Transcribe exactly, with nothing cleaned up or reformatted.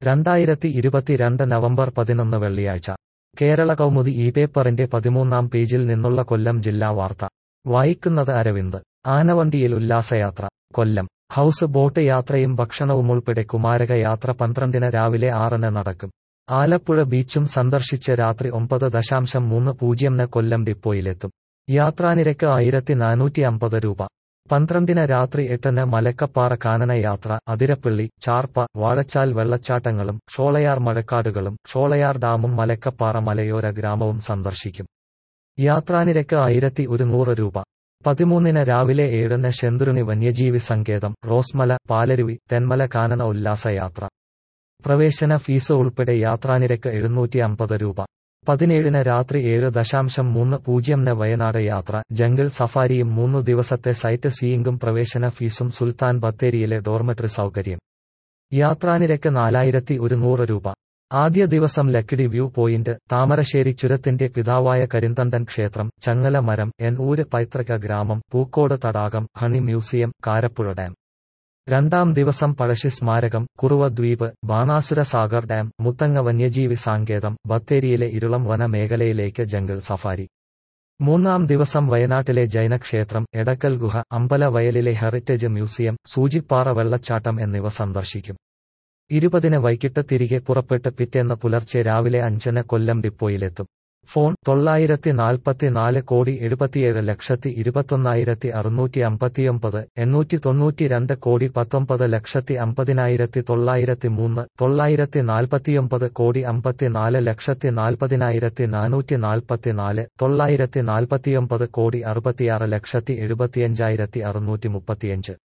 രണ്ടായിരത്തി ഇരുപത്തിരണ്ട് നവംബർ പതിനൊന്ന് വെള്ളിയാഴ്ച കേരള കൗമുദി ഈ പേപ്പറിന്റെ പതിമൂന്നാം പേജിൽ നിന്നുള്ള കൊല്ലം ജില്ലാ വാർത്ത വായിക്കുന്നത് അരവിന്ദ്. ആനവണ്ടിയിൽ ഉല്ലാസയാത്ര കൊല്ലം. ഹൗസ് ബോട്ട് യാത്രയും ഭക്ഷണവുമുൾപ്പെടെ കുമാരക യാത്ര പന്ത്രണ്ടിന് രാവിലെ ആറിന് നടക്കും. ആലപ്പുഴ ബീച്ചും സന്ദർശിച്ച് രാത്രി ഒമ്പത് ദശാംശം മൂന്ന് പൂജ്യംന് കൊല്ലം ഡിപ്പോയിലെത്തും. യാത്രാനിരക്ക് ആയിരത്തി നാനൂറ്റി അമ്പത് രൂപ. പന്ത്രണ്ടിന് രാത്രി എട്ടിന് മലക്കപ്പാറ കാനന യാത്ര, അതിരപ്പള്ളി, ചാർപ്പ, വാഴച്ചാൽ വെള്ളച്ചാട്ടങ്ങളും ഷോളയാർ മഴക്കാടുകളും ഷോളയാർ ഡാമും മലക്കപ്പാറ മലയോര ഗ്രാമവും സന്ദർശിക്കും. യാത്രാനിരക്ക് ആയിരത്തി ഒരുന്നൂറ് രൂപ. പതിമൂന്നിന് രാവിലെ ഏഴിന് ശെന്തുരുണി വന്യജീവി സങ്കേതം, റോസ്മല, പാലരുവി, തെന്മല കാനന ഉല്ലാസയാത്ര. പ്രവേശന ഫീസ് ഉൾപ്പെടെ യാത്രാനിരക്ക് എഴുന്നൂറ്റി അമ്പത് രൂപ. പതിനേഴിന് രാത്രി ഏഴ് ദശാംശം മൂന്ന് പൂജ്യംന് വയനാട് യാത്ര, ജംഗിൾ സഫാരിയും മൂന്നു ദിവസത്തെ സൈറ്റ് സീയിംഗും പ്രവേശന ഫീസും സുൽത്താൻ ബത്തേരിയിലെ ഡോർമെട്രി സൗകര്യം. യാത്രാനിരക്ക് നാലായിരത്തി ഒരുന്നൂറ് രൂപ. ആദ്യ ദിവസം ലക്കിടി വ്യൂ പോയിന്റ്, താമരശ്ശേരി ചുരത്തിന്റെ പിതാവായ കരിന്തണ്ടൻ ക്ഷേത്രം, ചങ്ങല മരം, എൻഊര് പൈതൃക ഗ്രാമം, പൂക്കോട് തടാകം, ഹണി മ്യൂസിയം, കാരപ്പുഴ ഡാം. രണ്ടാം ദിവസം പഴശ്ശി സ്മാരകം, കുറുവ ദ്വീപ്, ബാണാസുര സാഗർ ഡാം, മുത്തങ്ങ വന്യജീവി സങ്കേതം, ബത്തേരിയിലെ ഇരുളം വന മേഖലയിലേക്ക് ജംഗിൾ സഫാരി. മൂന്നാം ദിവസം വയനാട്ടിലെ ജൈനക്ഷേത്രം, എടക്കൽ ഗുഹ, അമ്പലവയലിലെ ഹെറിറ്റേജ് മ്യൂസിയം, സൂചിപ്പാറ വെള്ളച്ചാട്ടം എന്നിവ സന്ദർശിക്കും. ഇരുപതിന് വൈകിട്ട് തിരികെ പുറപ്പെട്ട് പിറ്റേന്ന് പുലർച്ചെ രാവിലെ അഞ്ചിന് കൊല്ലം ഡിപ്പോയിലെത്തും. ഫോൺ തൊള്ളായിരത്തി നാൽപ്പത്തിനാല് കോടി എഴുപത്തിയേഴ് ലക്ഷത്തി ഇരുപത്തൊന്നായിരത്തി അറുന്നൂറ്റി അമ്പത്തിയൊമ്പത്, എണ്ണൂറ്റി തൊണ്ണൂറ്റിരണ്ട് കോടി പത്തൊമ്പത് ലക്ഷത്തി അമ്പതിനായിരത്തി തൊള്ളായിരത്തി മൂന്ന്, തൊള്ളായിരത്തി നാൽപ്പത്തിയൊമ്പത് കോടി അമ്പത്തിനാല് ലക്ഷത്തി നാൽപ്പതിനായിരത്തി നാനൂറ്റി നാൽപ്പത്തിനാല്, തൊള്ളായിരത്തി നാൽപ്പത്തിയൊമ്പത് കോടി അറുപത്തിയാറ് ലക്ഷത്തി എഴുപത്തിയഞ്ചായിരത്തി അറുന്നൂറ്റി മുപ്പത്തിയഞ്ച്.